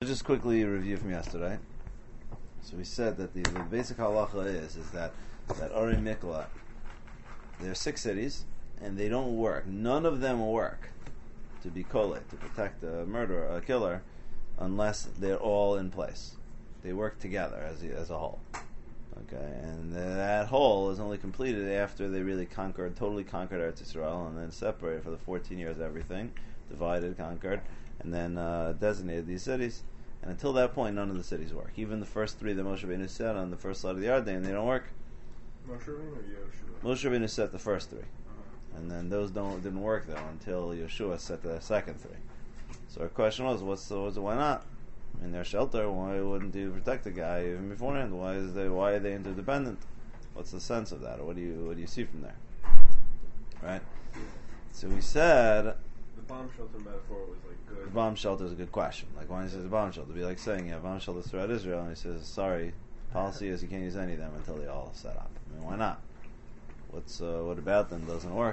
just quickly review from yesterday. So we said that the basic halacha is that Ori Mikla, there are 6 cities, and they don't work. None of them work to be kolei, to protect a murderer, a killer, unless they're all in place. They work together as a whole. Okay, and that whole is only completed after they really totally conquered Eretz Yisrael, and then separated for the 14 years everything, divided, conquered, and then designated these cities. And until that point, none of the cities work. Even the first 3 that Moshe Rabbeinu set on the first side of the Yarden, they don't work. Moshe Rabbeinu or Yoshua? Moshe Rabbeinu set the first 3. And then those didn't work though until Yeshua set the second 3. So our question was, why not? In their shelter, why wouldn't you protect the guy even beforehand? Why are they interdependent? What's the sense of that, or what do you see from there? Right? So we said the bomb shelter metaphor was like good. The bomb shelter is a good question. Like why he says the bomb shelter, it'd be like saying you have bomb shelters throughout Israel, and he says, sorry, policy is you can't use any of them until they all set up. I mean, why not? What about them doesn't work?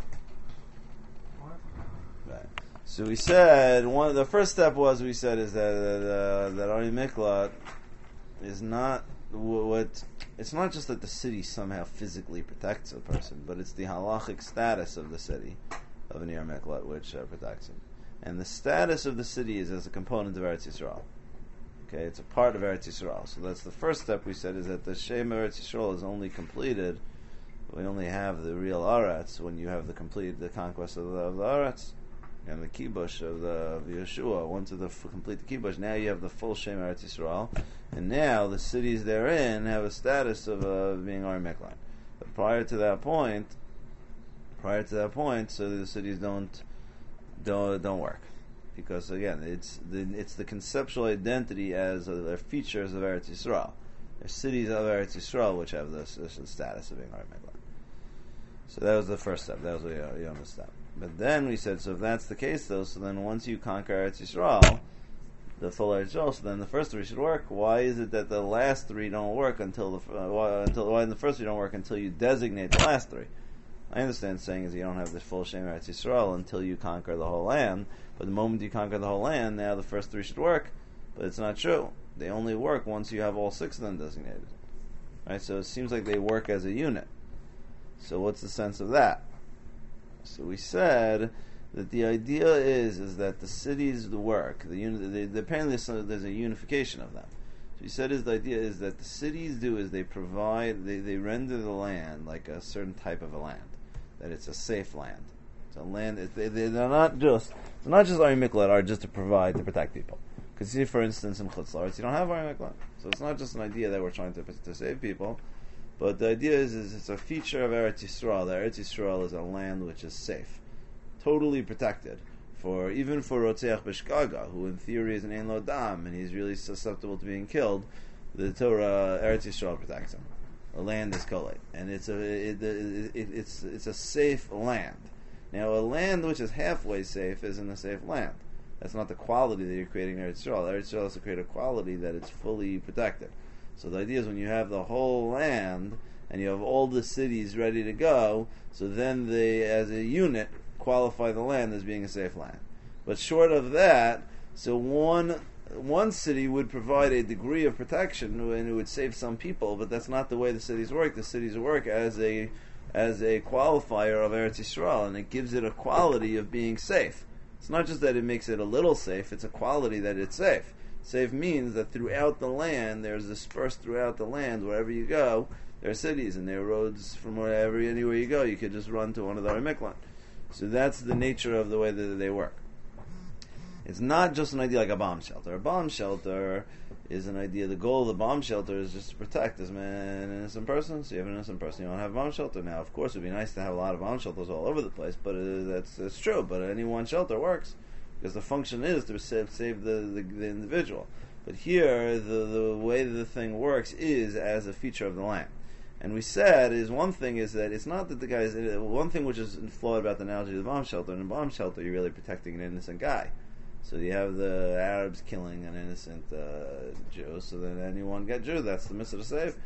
Right. So we said the first step was is that Ori Miklat is not it's not just that the city somehow physically protects a person, but it's the halachic status of the city of an Ori Miklat which protects him. And the status of the city is as a component of Eretz Yisrael. Okay, it's a part of Eretz Yisrael. So that's the first step we said, is that the Shem Eretz Yisrael is only completed. We only have the real Aretz when you have the conquest of the Aretz and the kibush of Yeshua. Once you complete the kibush, now you have the full Shem Eretz Yisrael, and now the cities therein have a status of being Ori Miklat. But prior to that point, so the cities don't work, because again, it's the conceptual identity as their features of Eretz Yisrael. They're cities of Eretz Yisrael which have the status of being Ori Miklat. So that was the first step. That was the Yom step. But then we said, so if that's the case, though, so then once you conquer Eretz Yisrael, the full Eretz Yisrael, so then the first 3 should work. Why is it that the last 3 don't work until why the first 3 don't work until you designate the last 3? I understand saying is you don't have the full Shem Eretz Yisrael until you conquer the whole land. But the moment you conquer the whole land, now the first 3 should work. But it's not true. They only work once you have all 6 of them designated. Right? So it seems like they work as a unit. So what's the sense of that? So we said that the idea is that the cities work. Apparently there's a unification of them. So he said the idea is that the cities they provide, they render the land like a certain type of a land, that it's a safe land. It's a land. They're not just Ori Miklat are just to protect people. Because see, for instance, in Chutz La'aretz, you don't have Ori Miklat, so it's not just an idea that we're trying to save people. But the idea is it's a feature of Eretz Yisrael. That Eretz Yisrael is a land which is safe, totally protected, even for Rotzeach B'Shkaga, who in theory is an Ein Lo Dam, and he's really susceptible to being killed. The Torah, Eretz Yisrael protects him. The land is kolei, and it's a safe land. Now, a land which is halfway safe isn't a safe land. That's not the quality that you're creating in Eretz Yisrael. Eretz Yisrael has to create a quality that it's fully protected. So the idea is when you have the whole land and you have all the cities ready to go, so then they, as a unit, qualify the land as being a safe land. But short of that, so one city would provide a degree of protection and it would save some people, but that's not the way the cities work. The cities work as a qualifier of Eretz Yisrael, and it gives it a quality of being safe. It's not just that it makes it a little safe, it's a quality that it's safe. Safe means that throughout the land, there's dispersed throughout the land, wherever you go, there are cities and there are roads from anywhere you go. You could just run to one of the Ori Miklat. So that's the nature of the way that they work. It's not just an idea like a bomb shelter. A bomb shelter is an idea. The goal of the bomb shelter is just to protect an innocent person. So you have an innocent person, you don't have a bomb shelter. Now, of course, it would be nice to have a lot of bomb shelters all over the place, but that's true. But any one shelter works. Because the function is to save the individual. But here, the way the thing works is as a feature of the land. And we said, one thing is that it's not that the guy is... One thing which is flawed about the analogy of the bomb shelter, in a bomb shelter you're really protecting an innocent guy. So you have the Arabs killing an innocent Jew, so then anyone get Jew, that's the mitzvah to save.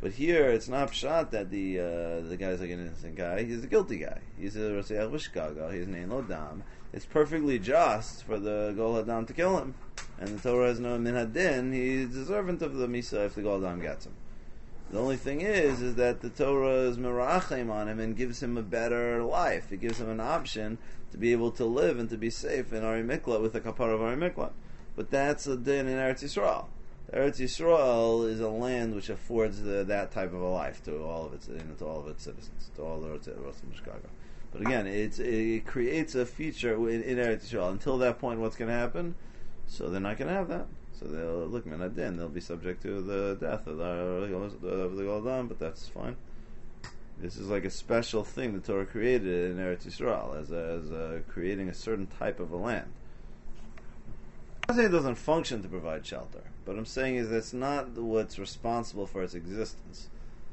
But here, it's not pshat that the guy's like an innocent guy. He's a guilty guy. He's a Roseach V'Shkaga. He's an Ein Lo Dam. It's perfectly just for the Gol Hadam to kill him. And the Torah has no min hadin. He's deserving of the Misa if the Gol Hadam gets him. The only thing is that the Torah is merachem on him and gives him a better life. It gives him an option to be able to live and to be safe in Ari Miklat with the kapara of Ari Miklat. But that's a din in Eretz Yisrael. Eretz Yisrael is a land which affords that type of a life to all of its citizens, to all the Rosim Chicago. But again, it creates a feature in Eretz Yisrael. Until that point, what's going to happen? So they're not going to have that. So they'll look minadin. They'll be subject to the death of the Goldam, but that's fine. This is like a special thing the Torah created in Eretz Yisrael as creating a certain type of a land. I'm not saying it doesn't function to provide shelter, but I'm saying is that's not what's responsible for its existence.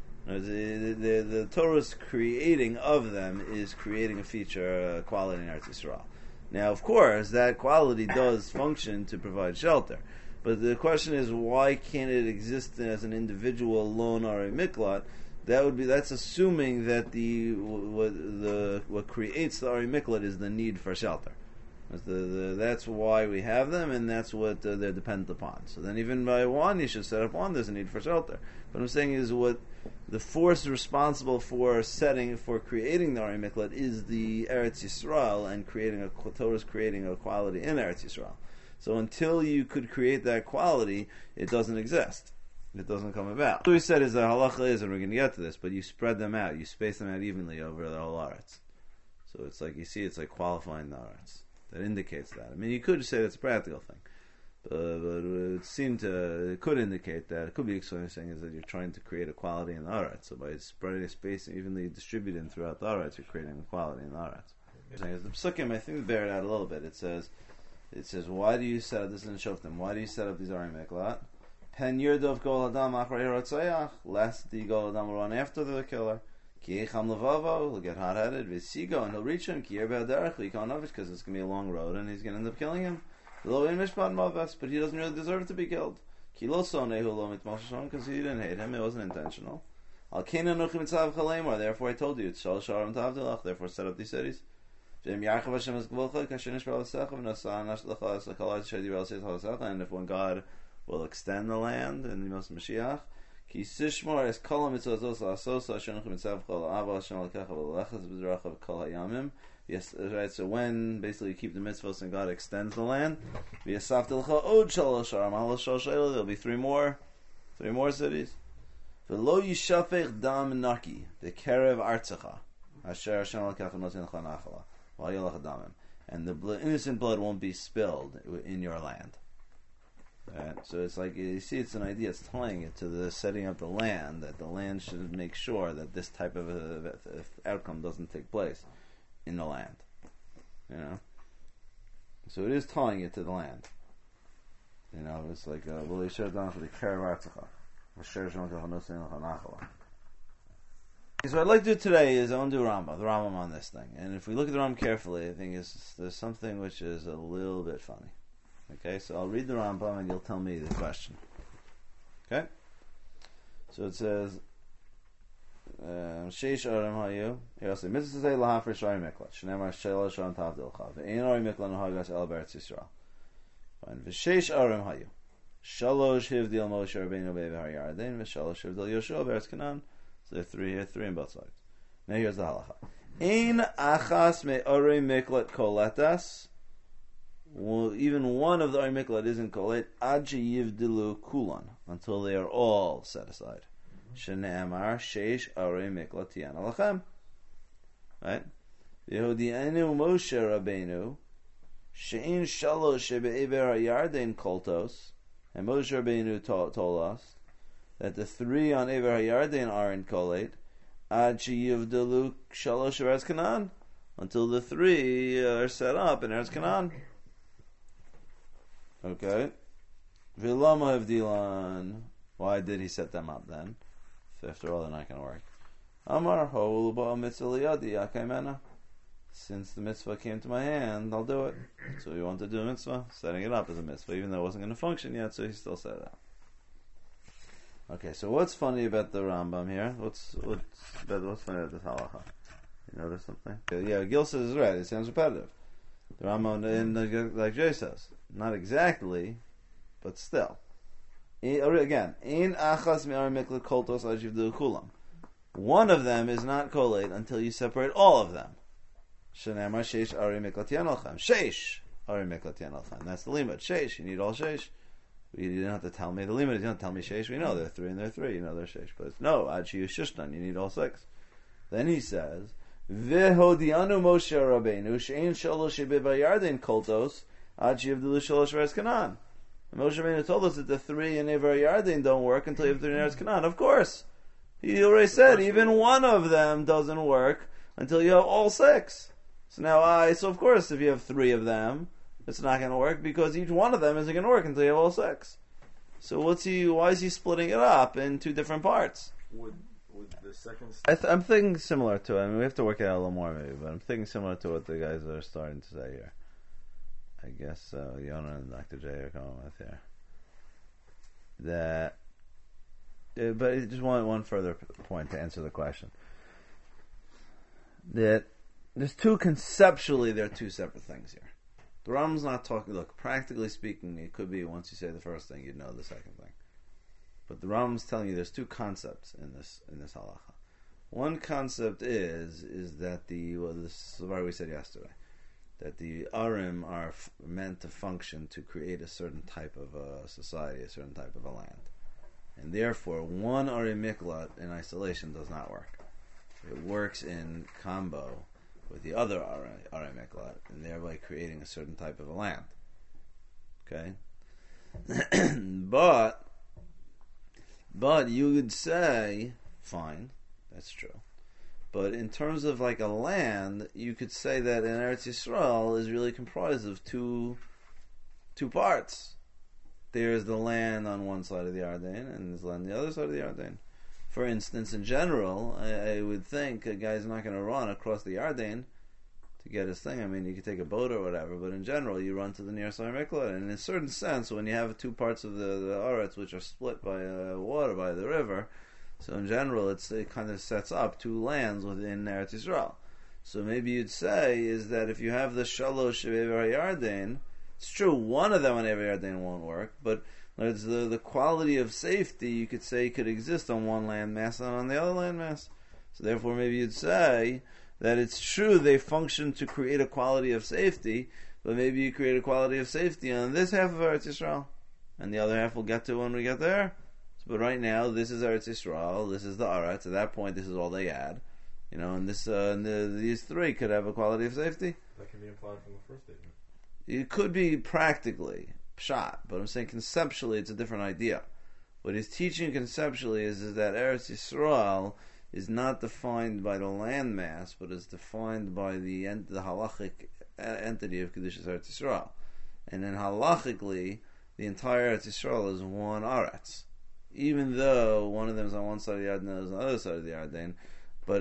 The Torah's creating of them is creating a feature, a quality in Eretz Yisrael. Now, of course, that quality does function to provide shelter, but the question is, why can't it exist as an individual lone Ari Miklat? That's assuming that what creates the Ari Miklat is the need for shelter. That's why we have them, and that's what they're dependent upon. So then, even by one, you should set up one. There's a need for shelter. What I'm saying is, what the force responsible for creating the Ari Miklat is the Eretz Yisrael, and Torah's creating a quality in Eretz Yisrael. So until you could create that quality, it doesn't exist. It doesn't come about. What we said is that halacha is, and we're going to get to this, but you spread them out, you space them out evenly over the whole Aretz. So it's like it's like qualifying the Aretz. That indicates that. I mean, you could say it's a practical thing, but it could indicate that. It could be explaining saying is that you're trying to create equality in the Aretz. So by spreading a space evenly distributed throughout the Aretz, you're creating equality in the Aretz. The Psukim, I think, bear it out a little bit. It says, why do you set up this in Shoftim? Why do you set up these Ari Miklat? Pen Yerdov Gol Hadam Achrei Ratzayach, lest the Gol Hadam will run after the killer. Ki Echam Levavo, he'll get hot-headed. V'sigo, and he'll reach him. Ki Yer Be'aderech, V'yikonovich, because it's going to be a long road, and he's going to end up killing him. Lo in Mishpat Mavas, but he doesn't really deserve to be killed. Ki Lo Sonehu Lo Mitmashashon, because he didn't hate him, it wasn't intentional. Al Kena Nuchim Mitzav Chalemar, therefore I told you, it's Shal Sharam Tavdilach, therefore set up these cities. And if when God will extend the land in the most Mashiach, yes, right. So when basically you keep the mitzvahs and God extends the land, there'll be three more cities. V'lo yishafech dam naki the kerev artzacha asher Hashem alekach notzin l'cha nachala v'ayolach damim, and the innocent blood won't be spilled in your land. Right? So it's like, you see, it's an idea. It's tying it to the setting up the land, that the land should make sure that this type of outcome doesn't take place in the land. You know, so it is tying it to the land. You know, it's like well, you shut down for the kerev artzacha. So what I'd like to do today is I want to do the Rambam on this thing. And if we look at the Rambam carefully, I think there's something which is a little bit funny. Okay, so I'll read the Rambam and you'll tell me the question. Okay? So it says, Sheish Aram Hayu, Yosef, Mitzvah Zay Lahafir Shari Miklat, Shneimar Shela Sharam Tavdilcha, Ve'ein Ari Miklat Nahagas El Beretz Yisrael. Fine. V'Sheish Aram Hayu. Shalosh Hivdil Moshe Rabbeinu Be'Har Yarden, V'Shalosh Hivdil Yoshua Beretz Canaan. So there are three here, three on both sides. Now here's the halacha. Ein achas me'orei miklat koletas. Well, even one of the orei miklat isn't kolet ad yivdilu kulan, until they are all set aside. Shene'amar sheish orei miklat tiyan alachem. Right? V'hodi'enu Moshe Rabbeinu she'in shalosh shebe'eber ha'yarden koltos. And Moshe Rabbeinu told us that the three on Ever HaYarden are in Kolet, Ad Sheyivdalu Shalosh Eretz Canaan, until the three are set up in Eretz Canaan. Okay. V'lama Havdilan. Why did he set them up then? After all, they're not going to work. Amar Hol Ba Mitzvah Liyadi Akaimena. Since the mitzvah came to my hand, I'll do it. So he wanted to do a mitzvah, setting it up as a mitzvah, even though it wasn't going to function yet, so he still set it up. Okay, so what's funny about the Rambam here? What's funny about this halacha? You notice something? Yeah, Gil says is right. It sounds repetitive. The Rambam, like Jay says, not exactly, but still. Again, in achas me'ar miklat koltos ajivdu kulam. One of them is not kolate until you separate all of them. Shenamar sheish ari miklat yanolchem. Sheish ari miklat yanolchem. That's the limit. Sheish. You need all sheish. You didn't have to tell me the limit. You don't tell me sheish. We know there are 3 and there are 3. You know they're sheish. But no, ad shiyu shishnan. You need all 6. Then he says, V'hodianu Moshe Rabbeinu she'ein shalosh b'Yarden koltos ad sheyivdu l'shalosh v'eretz Canaan. Moshe Rabbeinu told us that the 3 in Ever Yarden don't work until you have 3 in Eretz Canaan. Of course, he already said even one of them doesn't work until you have all 6. So now, so of course, if you have 3 of them, it's not going to work because each one of them isn't going to work until you have all 6. So why is he splitting it up in 2 different parts? Would the second... I'm thinking similar to it. I mean, we have to work it out a little more maybe, but I'm thinking similar to what the guys are starting to say here. I guess Yonah and Dr. J are coming with here. But just one further point to answer the question. That there's conceptually there are 2 separate things here. The Rambam's not talking, look, practically speaking, it could be once you say the first thing, you'd know the second thing. But the Rambam's telling you there's 2 concepts in this halacha. One concept is that this is what we said yesterday, that the Arim are meant to function to create a certain type of society, a certain type of a land. And therefore, one Arim Miklat in isolation does not work. It works in combo with the other Arim Miklat, and thereby creating a certain type of a land. Okay? But you would say, fine, that's true. But in terms of like a land, you could say that in Eretz Yisrael is really comprised of two parts. There's the land on one side of the Yarden, and there's land on the other side of the Yarden. For instance, in general, I would think a guy's not going to run across the Yarden to get his thing. I mean, you could take a boat or whatever, but in general, you run to the nearest Miklat. And in a certain sense, when you have 2 parts of the Aretz which are split by water, by the river, so in general, it kind of sets up 2 lands within Eretz Yisrael. So maybe you'd say is that if you have the Shalosh of Ever Yarden, it's true, one of them on Ever Yarden won't work, but the quality of safety, you could say, could exist on one landmass and on the other landmass. So therefore, maybe you'd say that it's true they function to create a quality of safety, but maybe you create a quality of safety on this half of Eretz Yisrael, and the other half we'll get to when we get there. But right now, this is Eretz Yisrael, this is the Aretz. At that point, this is all they add. And these 3 could have a quality of safety. That can be implied from the first statement. It could be practically pshat, but I'm saying conceptually it's a different idea. What he's teaching conceptually is that Eretz Yisrael is not defined by the landmass, but is defined by the halachic entity of Kedushas Eretz Yisrael. And then halachically, the entire Eretz Yisrael is one Aretz. Even though one of them is on one side of the Yarden and the other is on the other side of the Yarden, but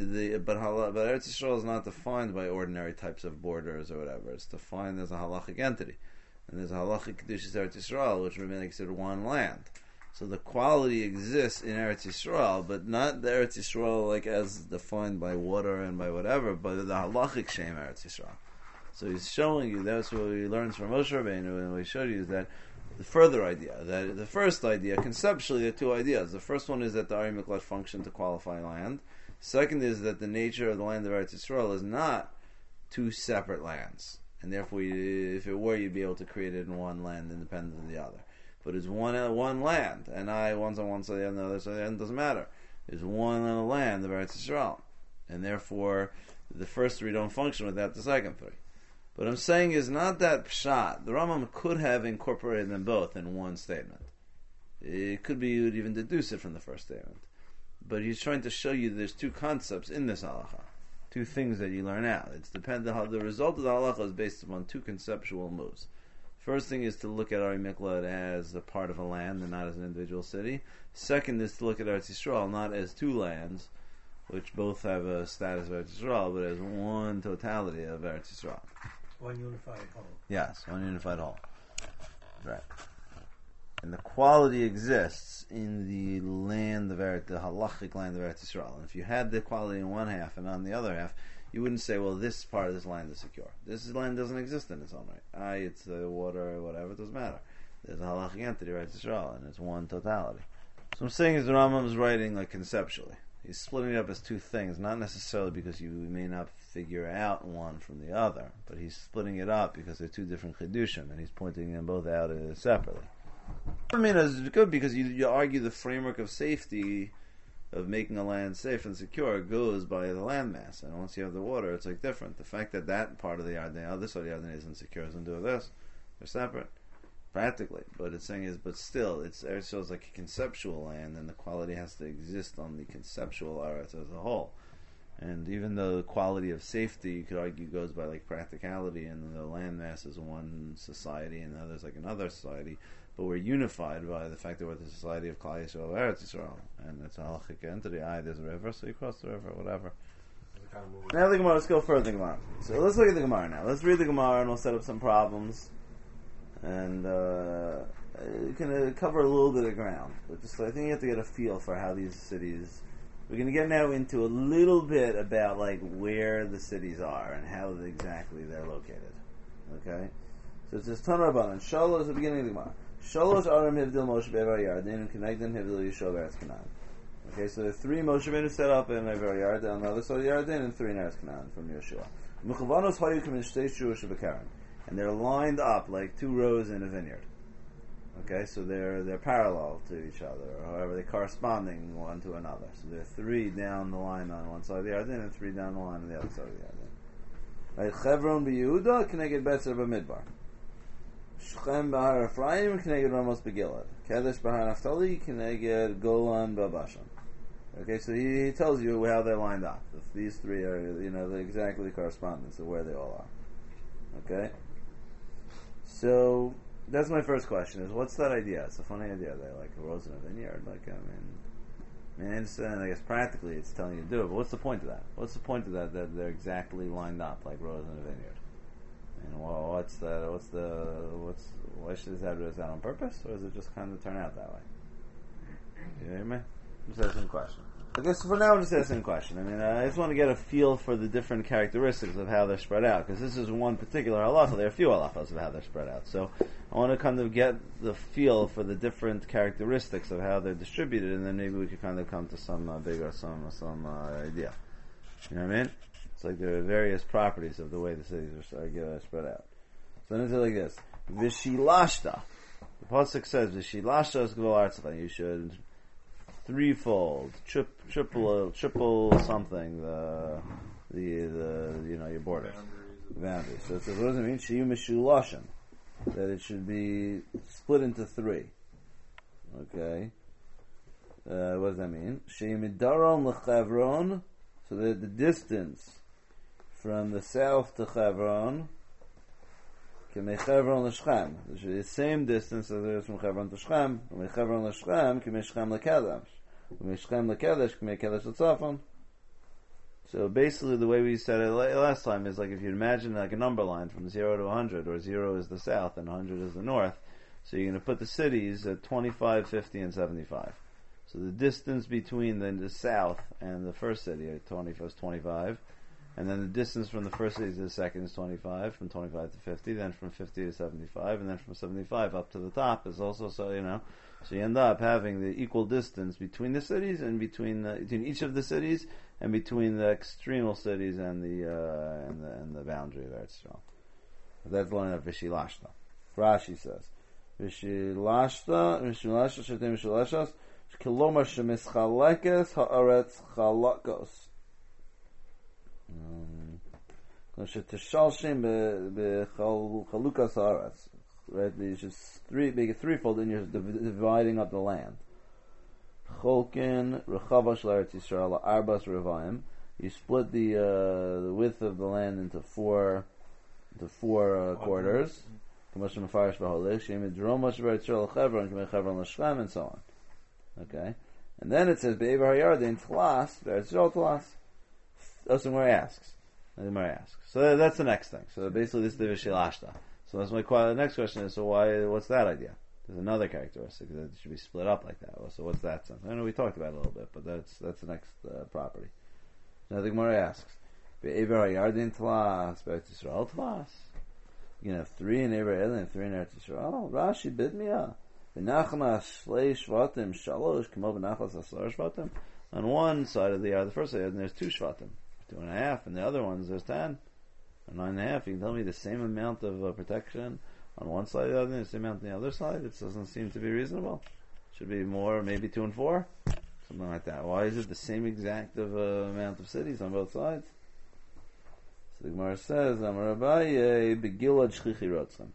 Eretz Yisrael is not defined by ordinary types of borders or whatever. It's defined as a halachic entity, and there's a halachic Kedushas Eretz Yisrael, which makes it one land. So the quality exists in Eretz Yisrael, but not the Eretz Yisrael like as defined by water and by whatever, but the halachic Shem Eretz Yisrael. So he's showing you, that's what he learns from Moshe Rabbeinu, and what he showed you is that the further idea, that the first idea, conceptually there are 2 ideas. The first one is that the Arim Miklat function to qualify land. Second is that the nature of the land of Eretz Yisrael is not 2 separate lands. And therefore, if it were, you'd be able to create it in one land independent of the other. But it's one land, and one's on one side and the other side, and it doesn't matter. It's one land of Eretz Yisrael. And therefore, the first 3 don't function without the second 3. What I'm saying is not that pshat. The Rambam could have incorporated them both in one statement. It could be you would even deduce it from the first statement. But he's trying to show you there's 2 concepts in this halacha. 2 things that you learn out. It's dependent how the result of the halacha is based upon 2 conceptual moves. First thing is to look at Ari Miklat as a part of a land and not as an individual city. Second is to look at Eretz Yisrael not as 2 lands, which both have a status of Eretz Yisrael, but as one totality of Eretz Yisrael. One unified whole. Yes, one unified whole. Right. And the quality exists in the land of Eretz, the halachic land of Eretz Yisrael. And if you had the quality in one half and on the other half, you wouldn't say, well, this part of this land is secure. This land doesn't exist in its own right. It's water or whatever, it doesn't matter. There's a halachic entity, Eretz Yisrael, and it's one totality. So I'm saying is the Rambam is writing like conceptually. He's splitting it up as two things, not necessarily because you may not figure out one from the other, but he's splitting it up because they're two different chidushim, and he's pointing them both out separately. I mean, it's good because you argue the framework of safety, of making a land safe and secure, goes by the landmass, and once you have the water, it's like different. The fact that part of the Yarden, this side of the Yarden isn't secure, doesn't do this. They're separate, practically. But it's saying is, but still, it's Eretz Yisrael is like a conceptual land, and the quality has to exist on the conceptual Eretz as a whole. And even though the quality of safety, you could argue, goes by like practicality, and the landmass is one society, and the other's like another society. But we're unified by the fact that we're the society of Klal Yisrael, Eretz Yisrael, and it's a halachic entity. There's a river, so you cross the river, whatever. Now the Gemara, let's go further. The Gemara. So let's look at the Gemara now. Let's read the Gemara, and we'll set up some problems, and can cover a little bit of ground. But just I think you have to get a feel for how these cities. We're going to get now into a little bit about like where the cities are and how exactly they're located. Okay, so it says Tanur Rabbanan. Shalosh is the beginning of the Gemara. Shalosh Aram Hivdil Moshe Be'evar Yarden and Kenegdem Hivdil Yeshua Be'eretz Canaan. Okay, so there are three Moshe Rabbeinu set up in Be'evar Yarden on the other side of Yarden, and three in Eretz Canaan from Yeshua. Mechavanos Hayu Kamin Shtei Shuah Shebekaran, and they're lined up like two rows in a vineyard. Okay, so they're parallel to each other, or however they're corresponding one to another. So there are three down the line on one side of the Yarden, and three down the line on the other side of the Yarden. Right, Chevron B'Yehuda Keneged Betzer B'Midbar. Shechem Bahar Ephraim Keneged Ramos B'Gilad. Kadesh Bahar Naphtali Keneged Golan B'Bashan. Okay, so he tells you how they're lined up. These three are, they're exactly correspondence of where they all are. Okay? So, that's my first question, is what's that idea? It's a funny idea. They like rows in a vineyard. I understand, I guess practically it's telling you to do it, but what's the point of that? What's the point of that they're exactly lined up like rows in a vineyard? And why should this have that on purpose, or does it just kind of turn out that way? You hear me? I'm just asking a question. I guess for now I'm just asking a question. I just want to get a feel for the different characteristics of how they're spread out, because this is one particular halacha. There are a few halachas of how they're spread out. So I want to kind of get the feel for the different characteristics of how they're distributed, and then maybe we could kind of come to some some idea. You know what I mean? It's like there are various properties of the way the cities are spread out. So then it's like this: Vishilashta. The pasuk says Vishilashta is gvul artzach. You should threefold, triple something, your borders, boundaries. So it says, what does it mean? Shiyu mishuloshin, that it should be split into three. Okay, what does that mean? Shiyu midaron lechavron, so that the distance from the south to Chevron, K'mei l'Shechem. The same distance as there is from Chevron to Shechem. K'mei Chevron l'Shechem, K'mei Shechem l'Kedesh. K'mei Shechem l'Kedesh, K'mei Kedesh l'Tzafon. So basically the way we said it last time is like if you imagine like a number line from 0 to 100, or 0 is the south and 100 is the north. So you're going to put the cities at 25, 50, and 75. So the distance between the south and the first city at 25, and then the distance from the first city to the second is 25, from 25 to 50, then from 50 to 75, and then from 75 up to the top is also, so you end up having the equal distance between the cities and between each of the cities and between the extremal cities and the boundary of Eretz Yisrael. That's the line of Vishilashta. Rashi says, Vishilashta shetem Vishilashas kilomar shemischalekes haaretz chalakos. Right, you should make it threefold, and you're dividing up the land. Cholkin rechavash l'Eretz Yisrael arbas revaim. You split the width of the land into four quarters. K'moshe mefarish v'holech she'imid dromash v'Eretz Yisrael l'Chevron k'mei Chevron l'Shechem, and so on. Okay, and then it says be'evar hayarden tlas v'Eretz Yisrael tlas. That's when asks. So that's the next thing. So basically, this is the Vishilashta. So that's the next question is: so what's that idea? There's another characteristic that it should be split up like that. So what's that sense? I know we talked about it a little bit, but that's the next property. Now the Gemara asks, "Be'ever hayardin tlas, be'eretz Yisrael tlas." You can have 3 in Eber Elin and 3 in Eretz Yisrael. Rashi bidmiya. V'nachnas shlei shvatim shalosh k'mo v'nachlas asar shvatim. On one side of the yard, the first side, there's 2 shvatim, 2.5, and the other ones there's 10, or 9.5. You can tell me the same amount of protection on one side of the other, and the same amount on the other side. It doesn't seem to be reasonable. Should be more, maybe 2 and 4, something like that. Why is it the same exact amount of cities on both sides? So the Gemara says, Amar Abaye begilad shchichi rotzim.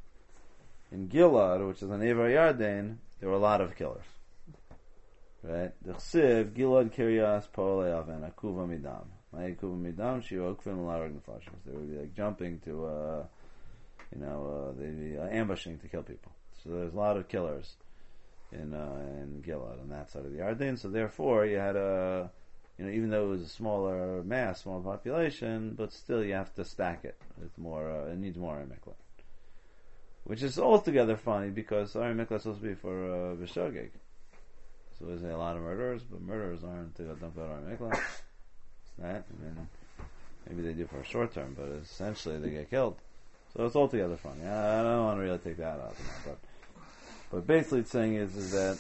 In Gilad, which is on Ever Yarden, there were a lot of killers. Right? The Chsiv, Gilad Kiryas Po'olei Aven, Akuva Midam. My Akuva Midam, Shiro Okvim Larag Nefashim. They would be like jumping to, they'd be ambushing to kill people. So there's a lot of killers in Gilad on that side of the Yarden. So therefore, you had even though it was a smaller mass, smaller population, but still you have to stack it. It's more, it needs more Miklat. Which is altogether funny because Ari Miklat is supposed to be for B'Shogeg. So there's a lot of murderers, but murderers aren't to dump out Ari Miklat. Right? I mean, maybe they do for a short term, but essentially they get killed. So it's altogether funny. I don't want to really take that out, but basically it's saying is that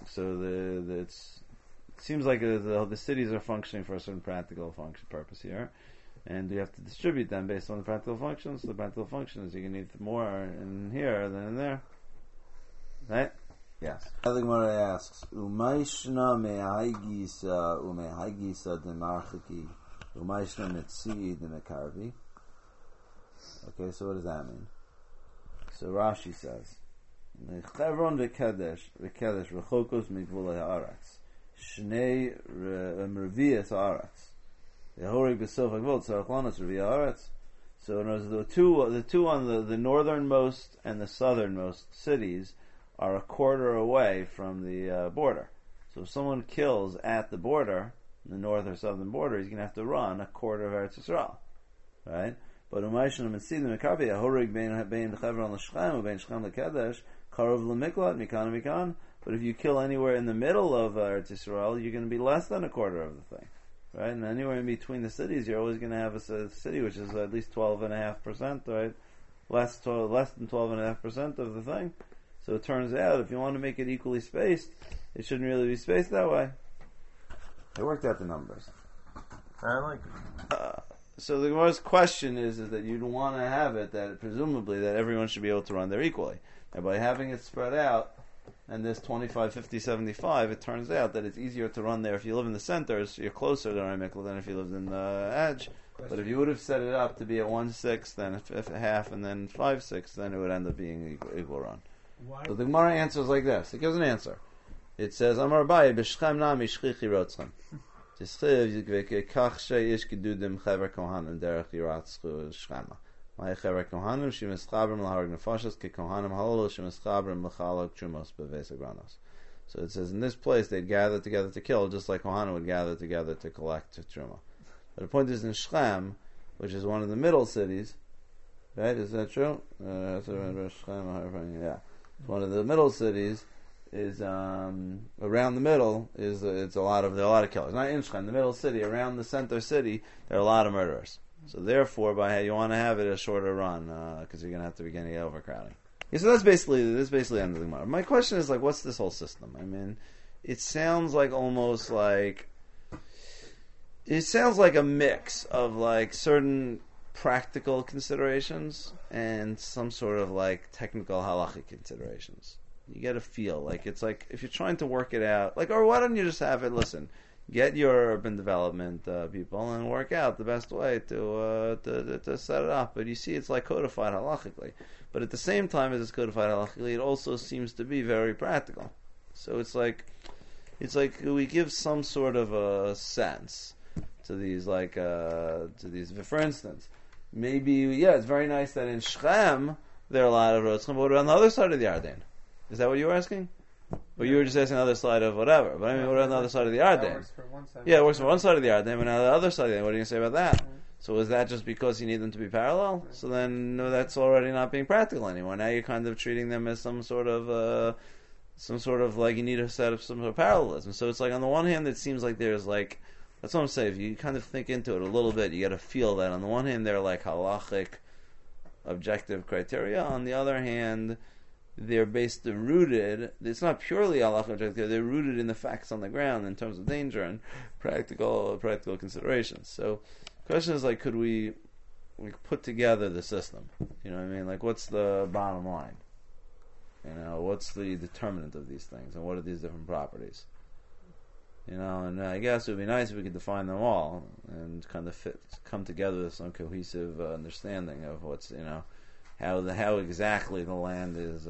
it seems like the cities are functioning for a certain practical purpose here, and you have to distribute them based on the practical functions. So the practical function is you can need more in here than in there, right? Yes. The Gemara asks, "Umayshna me'haigisa umehaigisa demarchiki umayshna metzii demekarvi." Okay, so what does that mean? So Rashi says, "Chevron v'kedesh rechokos migvul haaretz shnei revias haaretz yehorig b'sof hagvul tzarich lanos revias haaretz." So in other words, the two on the northernmost and the southernmost cities are a quarter away from the border. So if someone kills at the border, the north or southern border, he's going to have to run a quarter of Eretz Yisrael, right? But umayshna metzid mekabi ahorig bein chevron l'shchem ubein shchem l'kedesh karov l'miklat mikan mikan. But if you kill anywhere in the middle of Eretz Yisrael, you're going to be less than a quarter of the thing, right? And anywhere in between the cities, you're always going to have a city which is at least 12.5%, right? Less than 12.5% of the thing. So it turns out, if you want to make it equally spaced, it shouldn't really be spaced that way. I worked out the numbers. I like it. So the Gemara's question is that you'd want to have it that presumably that everyone should be able to run there equally. And by having it spread out, and this 25, 50, 75, it turns out that it's easier to run there if you live in the center, so you're closer to Ramikla than if you lived in the edge. But if you would have set it up to be at 1/6, then a half, and then 5/6, then it would end up being equal run. Why? So the Gemara answers like this. It gives an answer. It says, Amar Abaye, b'shchem nami shchichi rotzchem. Tischiv kach she'ish gedudim chever kohanim derech yiratzchu shchema. Ma'ay chever kohanim shemeschabrim laharg nefashos ke kohanim halolo shemeschabrim l'chalog trumos beves agranos. So it says, in this place they'd gather together to kill, just like kohanim would gather together to collect truma. But the point is in Shechem, which is one of the middle cities, right? Is that true? Yeah. One of the middle cities is around the middle is there are a lot of killers. Not in Shechem, the middle city, around the center city, there are a lot of murderers. So therefore, you want to have it a shorter run because you're going to have to be getting overcrowding. Yeah, so that's basically end of the Gemara. My question is what's this whole system? I mean, it sounds like a mix of certain practical considerations and some sort of technical halachic considerations. You get a feel it's if you're trying to work it out, or why don't you just have it? Listen, get your urban development people and work out the best way to set it up. But you see, it's codified halachically. But at the same time as it's codified halachically, it also seems to be very practical. So it's like we give some sort of a sense to these for instance. Maybe, it's very nice that in Shechem there are a lot of rotzchem, but what about on the other side of the Yarden? Is that what you were asking? Or you were just asking the other side of whatever? But what about on the other side of the Yarden? It works for one side. Yeah, it works for one side of the Yarden, but now the other side of the Yarden, what are you going to say about that? So is that just because you need them to be parallel? So then no, that's already not being practical anymore. Now you're kind of treating them as some sort of like you need to set up some sort of parallelism. So it's like on the one hand, it seems like there's like, that's what I'm saying. If you kind of think into it a little bit, you got to feel that on the one hand they're like halachic, objective criteria. On the other hand, they're based and rooted. It's not purely halachic objective. They're rooted in the facts on the ground in terms of danger and practical considerations. So the question is like, could we put together the system? You know what I mean? Like, what's the bottom line? You know, what's the determinant of these things, and what are these different properties? You know, and I guess it would be nice if we could define them all and kind of come together with some cohesive understanding of what's, you know, how exactly the land is,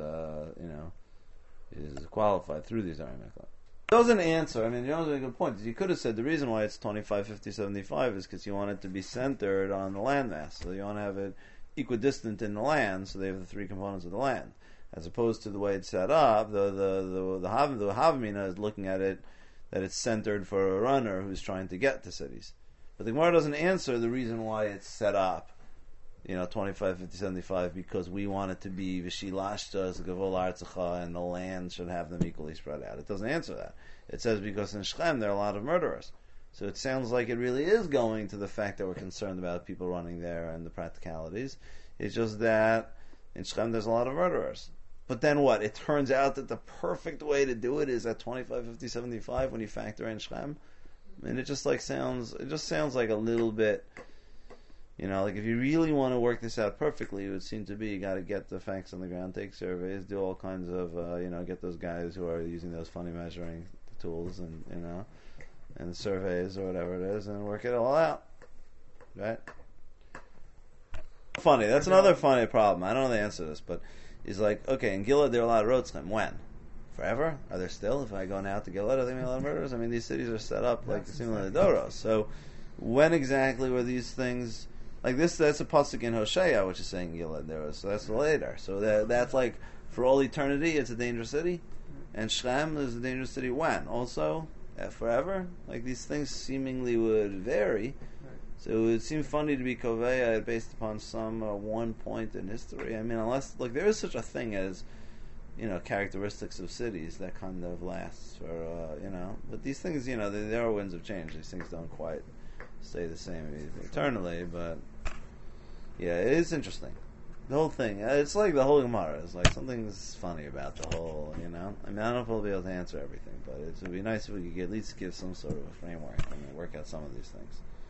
is qualified through these Aramaic. It doesn't answer. I mean, you know, a good point. You could have said the reason why it's 25, 50, 75 is because you want it to be centered on the landmass. So you want to have it equidistant in the land, so they have the three components of the land. As opposed to the way it's set up, the Havamina is looking at it that it's centered for a runner who's trying to get to cities. But the Gemara doesn't answer the reason why it's set up, 25, 50, 75, because we want it to be Vishilashta, Gavol Artzacha, and the land should have them equally spread out. It doesn't answer that. It says because in Shechem there are a lot of murderers. So it sounds like it really is going to the fact that we're concerned about people running there and the practicalities. It's just that in Shechem there's a lot of murderers. But then what? It turns out that the perfect way to do it is at 25, 50, 75 when you factor in Shechem. I mean, it just sounds like a little bit, like if you really want to work this out perfectly, it would seem to be you got to get the facts on the ground, take surveys, do all kinds of, get those guys who are using those funny measuring tools and surveys or whatever it is, and work it all out. Right? Funny. That's another funny problem. I don't know the answer to this, but is like, okay, in Gilad there are a lot of Rotzchem. When? Forever? Are there still? If I go now to Gilad, are there a lot of murders? I mean, these cities are set up like similar to Doros. So, when exactly were these things like this? That's a pasuk in Hosea, which is saying Gilad there was. So that's later. So that's like for all eternity, it's a dangerous city, and Shechem is a dangerous city. When? Also, forever? Like these things seemingly would vary. So it would seem funny to be Koveya based upon some one point in history. I mean, unless there is such a thing as characteristics of cities that kind of lasts for But these things, there are winds of change. These things don't quite stay the same eternally. But yeah, it is interesting. The whole thing. It's like the whole Gemara. It's like something's funny about the whole. I mean, I don't know if we'll be able to answer everything, but it would be nice if we could at least give some sort of a framework and work out some of these things.